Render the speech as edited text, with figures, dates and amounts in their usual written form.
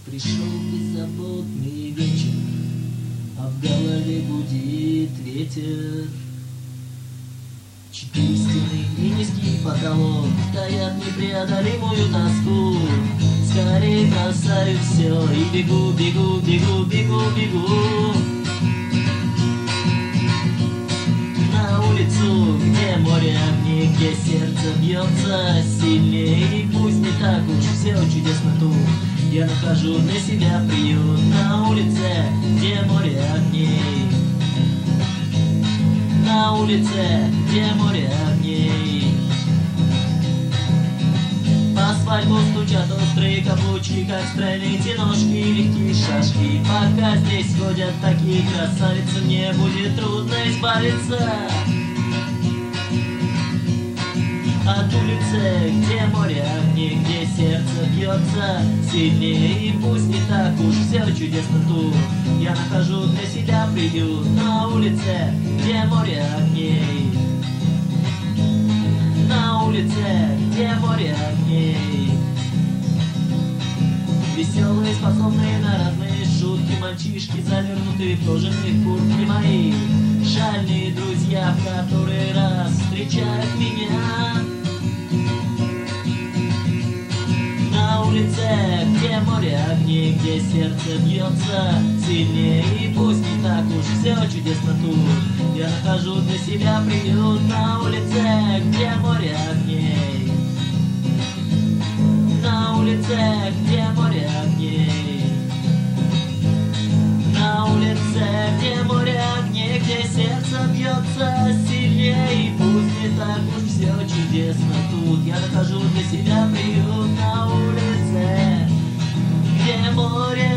Пришел беззаботный вечер, а в голове гудит ветер. Четыре стены и низкий потолок таят непреодолимую тоску. Скорее бросаю все и бегу, бегу, бегу, бегу, бегу на улицу, где море огней, где сердце бьется сильнее. И пусть не так уж все чудесно тут, я нахожу для себя приют на улице, где море огней. На улице, где море огней. По асфальту стучат острые каблучки, как стройные ножки, легкие шашки. Пока здесь ходят такие красавицы, мне будет трудно избавиться от улицы, где море огней, где сердце бьется сильнее. И пусть не так уж все чудесно тут, я нахожу для себя приют на улице, где море огней. На улице, где море огней. Веселые, способные на разные шутки мальчишки, завернутые в кожаные куртки, мои шальные друзья, в который раз встречают меня. На улице, где море огней, где сердце бьется сильнее. И пусть не так уж все чудесно тут, я нахожу для себя приют на улице, где море огней. На улице, где море огней. На улице, где море огней, где сердце бьется сильнее. И пусть не так уж все чудесно тут, я нахожу для себя приют на улице, где море